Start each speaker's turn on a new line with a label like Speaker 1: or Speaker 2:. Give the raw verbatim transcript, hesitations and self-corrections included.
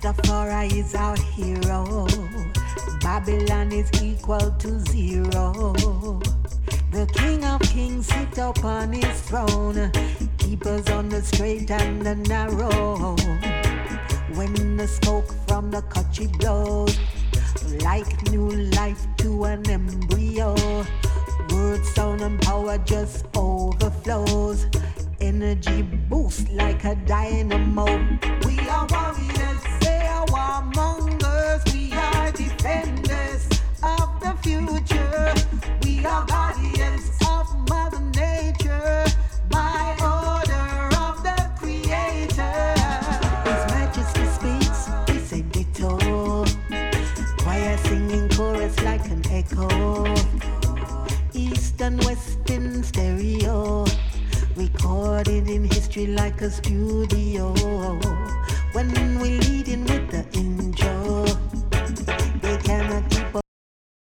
Speaker 1: Rastafari is our hero. Babylon is equal to zero. The King of Kings sit upon his throne, keep us on the straight and the narrow. When the smoke from the country blows, like new life to an embryo, word, sound and power just overflows. Energy boost like a dynamo. We are warriors, they are warmongers. We are defenders of the future. We are guardians of Mother Nature by order of the Creator. His Majesty speaks, we say ditto. Choir singing chorus like an echo. East and west in stereo, recorded in history like a studio. When